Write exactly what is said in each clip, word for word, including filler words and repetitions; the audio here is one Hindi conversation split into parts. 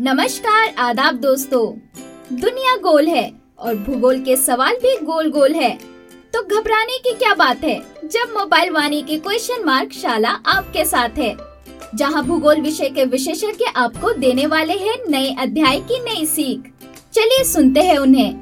नमस्कार आदाब दोस्तों। दुनिया गोल है और भूगोल के सवाल भी गोल गोल है, तो घबराने की क्या बात है जब मोबाइल वाणी के क्वेश्चन मार्क शाला आपके साथ है, जहां भूगोल विषय के विशेषज्ञ आपको देने वाले हैं नए अध्याय की नई सीख। चलिए सुनते हैं उन्हें।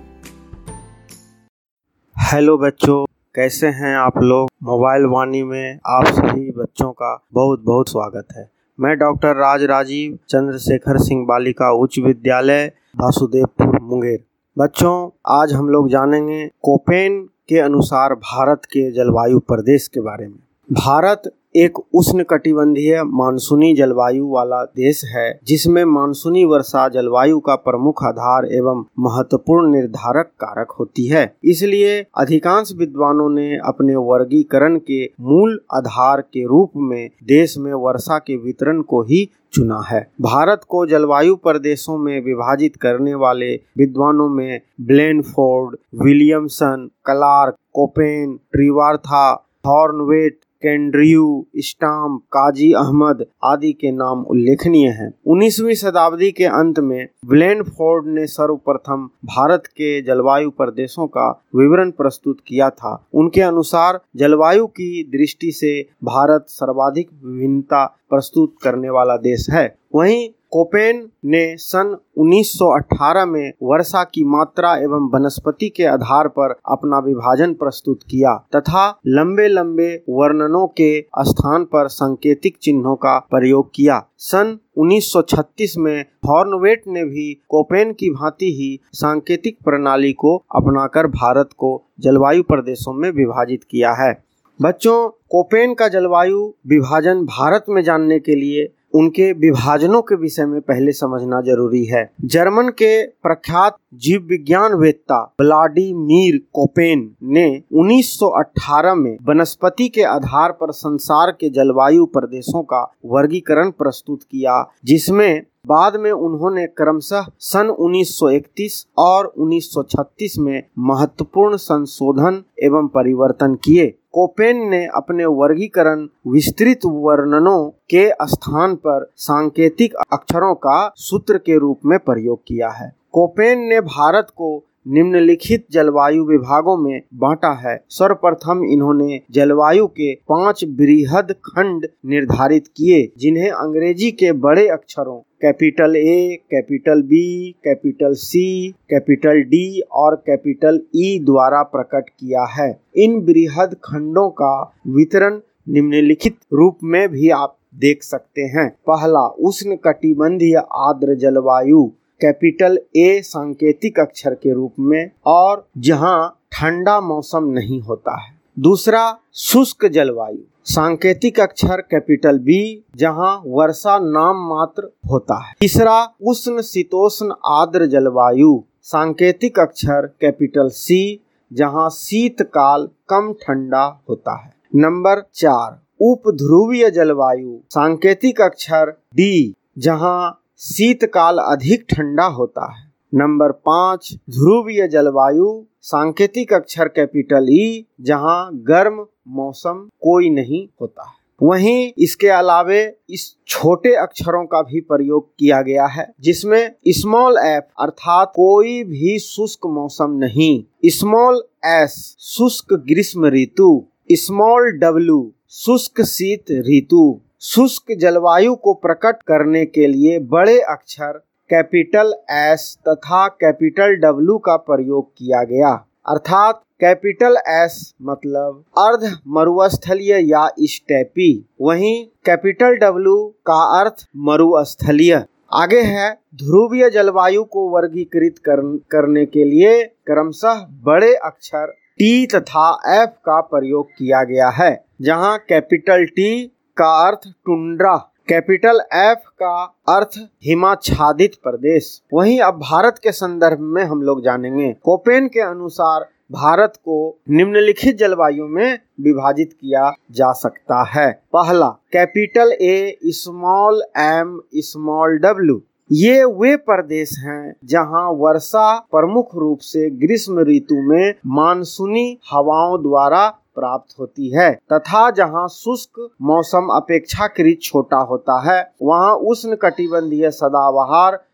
हेलो बच्चों, कैसे हैं आप लोग। मोबाइल वाणी में आप सभी बच्चों का बहुत बहुत स्वागत है। मैं डॉक्टर राज राजीव चंद्रशेखर सिंह बालिका उच्च विद्यालय वासुदेवपुर मुंगेर। बच्चों, आज हम लोग जानेंगे कोपेन के अनुसार भारत के जलवायु प्रदेश के बारे में। भारत एक उष्णकटिबंधीय मानसूनी जलवायु वाला देश है, जिसमें मानसूनी वर्षा जलवायु का प्रमुख आधार एवं महत्वपूर्ण निर्धारक कारक होती है। इसलिए अधिकांश विद्वानों ने अपने वर्गीकरण के मूल आधार के रूप में देश में वर्षा के वितरण को ही चुना है। भारत को जलवायु प्रदेशों में विभाजित करने वाले विद्वानों में Blanford, Williamson, Clark, Koppen, Trewartha, Thornthwaite, Kendrew, Stamp, Qazi Ahmad आदि के नाम उल्लेखनीय हैं। उन्नीसवीं शताब्दी के अंत में ब्लेनफोर्ड ने सर्वप्रथम भारत के जलवायु प्रदेशों का विवरण प्रस्तुत किया था। उनके अनुसार जलवायु की दृष्टि से भारत सर्वाधिक विभिन्नता प्रस्तुत करने वाला देश है। वहीं कोपेन ने सन उन्नीस सौ अठारह में वर्षा की मात्रा एवं वनस्पति के आधार पर अपना विभाजन प्रस्तुत किया तथा लंबे लंबे वर्णनों के स्थान पर सांकेतिक चिन्हों का प्रयोग किया। सन उन्नीस सौ छत्तीस में थॉर्नवेट ने भी कोपेन की भांति ही सांकेतिक प्रणाली को अपनाकर भारत को जलवायु प्रदेशों में विभाजित किया है। बच्चों, कोपेन का जलवायु विभाजन भारत में जानने के लिए उनके विभाजनों के विषय में पहले समझना जरूरी है। जर्मन के प्रख्यात जीव विज्ञान वेत्ता व्लादिमीर कोपेन ने उन्नीस सौ अठारह में वनस्पति के आधार पर संसार के जलवायु प्रदेशों का वर्गीकरण प्रस्तुत किया, जिसमें बाद में उन्होंने क्रमशः सन उन्नीस सौ इकतीस और उन्नीस सौ छत्तीस में महत्वपूर्ण संशोधन एवं परिवर्तन किए। कोपेन ने अपने वर्गीकरण विस्तृत वर्णनों के स्थान पर सांकेतिक अक्षरों का सूत्र के रूप में प्रयोग किया है। कोपेन ने भारत को निम्नलिखित जलवायु विभागों में बांटा है। सर्वप्रथम इन्होंने जलवायु के पांच बृहद खंड निर्धारित किए, जिन्हें अंग्रेजी के बड़े अक्षरों capital A, capital B, capital C, capital D और कैपिटल ई द्वारा प्रकट किया है। इन बृहद खंडों का वितरण निम्नलिखित रूप में भी आप देख सकते हैं। पहला, उष्णकटिबंधीय आर्द्र जलवायु कैपिटल ए सांकेतिक अक्षर के रूप में, और जहां ठंडा मौसम नहीं होता है। दूसरा, शुष्क जलवायु सांकेतिक अक्षर कैपिटल बी, जहां वर्षा नाम मात्र होता है। तीसरा, उष्ण शीतोष्ण आर्द्र जलवायु सांकेतिक अक्षर कैपिटल सी, जहां शीतकाल कम ठंडा होता है। नंबर चार, उपध्रुवीय जलवायु सांकेतिक अक्षर डी, जहां शीतकाल अधिक ठंडा होता है। नंबर पाँच, ध्रुवीय जलवायु सांकेतिक अक्षर कैपिटल ई, जहां गर्म मौसम कोई नहीं होता है। वहीं इसके अलावे इस छोटे अक्षरों का भी प्रयोग किया गया है, जिसमें स्मॉल एफ अर्थात कोई भी शुष्क मौसम नहीं, स्मॉल एस शुष्क ग्रीष्म ऋतु, स्मॉल डब्ल्यू शुष्क शीत ऋतु। शुष्क जलवायु को प्रकट करने के लिए बड़े अक्षर कैपिटल एस तथा कैपिटल डब्ल्यू का प्रयोग किया गया, अर्थात कैपिटल एस मतलब अर्ध मरुस्थलीय या स्टेपी, वहीं कैपिटल डब्ल्यू का अर्थ मरुस्थलीय। आगे है, ध्रुवीय जलवायु को वर्गीकृत कर, करने के लिए क्रमशः बड़े अक्षर टी तथा एफ का प्रयोग किया गया है, जहां कैपिटल टी का अर्थ टुंड्रा, कैपिटल एफ का अर्थ हिमाच्छादित प्रदेश। वहीं अब भारत के संदर्भ में हम लोग जानेंगे। कोपेन के अनुसार भारत को निम्नलिखित जलवायु में विभाजित किया जा सकता है। पहला, capital A, small M, small W. ये वे प्रदेश हैं जहां वर्षा प्रमुख रूप से ग्रीष्म ऋतु में मानसूनी हवाओं द्वारा प्राप्त होती है तथा जहां शुष्क मौसम अपेक्षाकृत छोटा होता है, वहां उष्णकटिबंधीय सदाबहार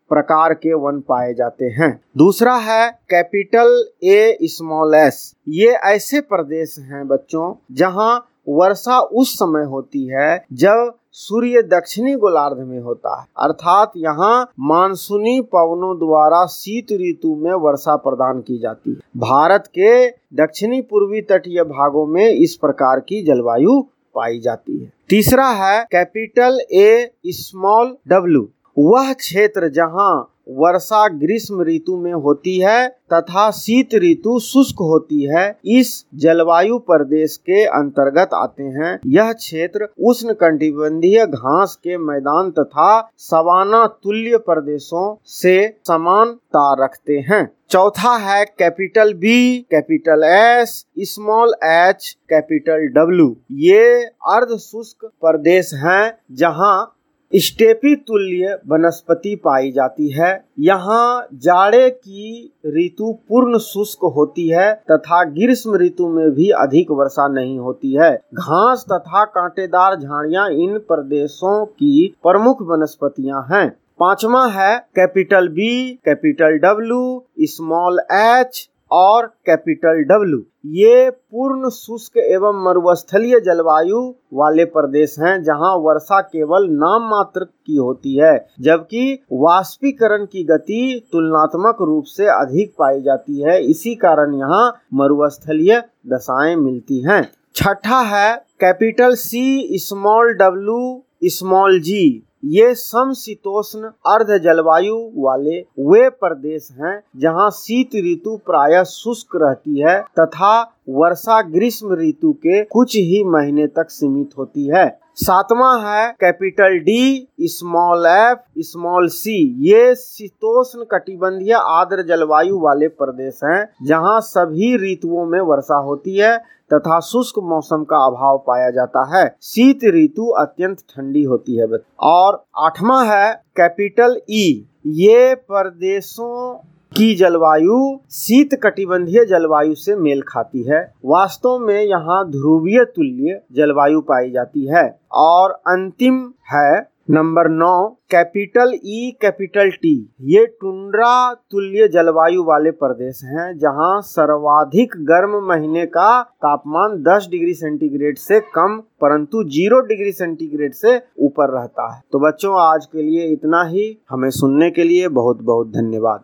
प्रकार के वन पाए जाते हैं। दूसरा है कैपिटल ए स्मॉल एस। ये ऐसे प्रदेश हैं बच्चों जहां वर्षा उस समय होती है जब सूर्य दक्षिणी गोलार्ध में होता है, अर्थात यहाँ मानसूनी पवनों द्वारा शीत ऋतु में वर्षा प्रदान की जाती है। भारत के दक्षिणी पूर्वी तटीय भागों में इस प्रकार की जलवायु पाई जाती है। तीसरा है कैपिटल ए स्मॉल डब्ल्यू। वह क्षेत्र जहाँ वर्षा ग्रीष्म ऋतु में होती है तथा शीत ऋतु शुष्क होती है, इस जलवायु प्रदेश के अंतर्गत आते हैं। यह क्षेत्र उष्णकटिबंधीय घास के मैदान तथा सवाना तुल्य प्रदेशों से समानता रखते हैं। चौथा है capital B, capital S, small H, capital W. ये अर्ध शुष्क प्रदेश हैं जहां स्टेपी तुल्य वनस्पति पाई जाती है। यहाँ जाड़े की ऋतु पूर्ण शुष्क होती है तथा ग्रीष्म ऋतु में भी अधिक वर्षा नहीं होती है। घास तथा कांटेदार झाड़ियाँ इन प्रदेशों की प्रमुख वनस्पतियाँ हैं। पांचवा है capital B, capital W, small H और कैपिटल डब्ल्यू। ये पूर्ण शुष्क एवं मरुस्थलीय जलवायु वाले प्रदेश हैं जहां वर्षा केवल नाम मात्र की होती है, जबकि वाष्पीकरण की गति तुलनात्मक रूप से अधिक पाई जाती है। इसी कारण यहाँ मरुस्थलीय दशाएं मिलती हैं। छठा है capital C, small W, small G. ये समशीतोष्ण अर्ध जलवायु वाले वे प्रदेश हैं जहां शीत ऋतु प्रायः शुष्क रहती है तथा वर्षा ग्रीष्म ऋतु के कुछ ही महीने तक सीमित होती है। सातवां है capital D, small F, small C. ये शीतोष्ण कटिबंधीय आर्द्र जलवायु वाले प्रदेश हैं जहां सभी ऋतुओं में वर्षा होती है तथा शुष्क मौसम का अभाव पाया जाता है। शीत ऋतु अत्यंत ठंडी होती है। और आठवां है कैपिटल ई। ये प्रदेशों की जलवायु शीत कटिबंधीय जलवायु से मेल खाती है। वास्तव में यहाँ ध्रुवीय तुल्य जलवायु पाई जाती है। और अंतिम है नंबर नौ कैपिटल ई, कैपिटल टी। ये टुंड्रा तुल्य जलवायु वाले प्रदेश हैं जहां सर्वाधिक गर्म महीने का तापमान दस डिग्री सेंटीग्रेड से कम परंतु जीरो डिग्री सेंटीग्रेड से ऊपर रहता है। तो बच्चों आज के लिए इतना ही। हमें सुनने के लिए बहुत बहुत धन्यवाद।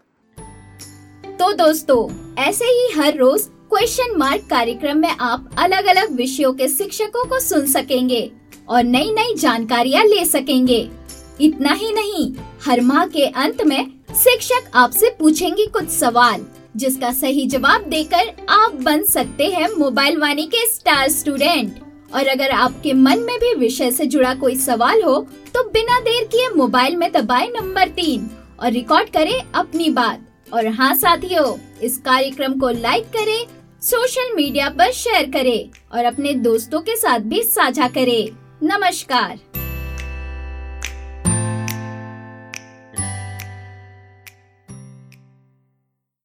तो दोस्तों ऐसे ही हर रोज क्वेश्चन मार्क कार्यक्रम में आप अलग अलग विषयों के शिक्षकों को सुन सकेंगे और नई नई जानकारियाँ ले सकेंगे। इतना ही नहीं, हर माह के अंत में शिक्षक आपसे पूछेंगे कुछ सवाल जिसका सही जवाब देकर आप बन सकते हैं मोबाइल वाणी के स्टार स्टूडेंट। और अगर आपके मन में भी विषय से जुड़ा कोई सवाल हो तो बिना देर किए मोबाइल में दबाएं नंबर तीन और रिकॉर्ड करें अपनी बात। और हाँ साथियों, इस कार्यक्रम को लाइक करें, सोशल मीडिया पर शेयर करें और अपने दोस्तों के साथ भी साझा करें। नमस्कार।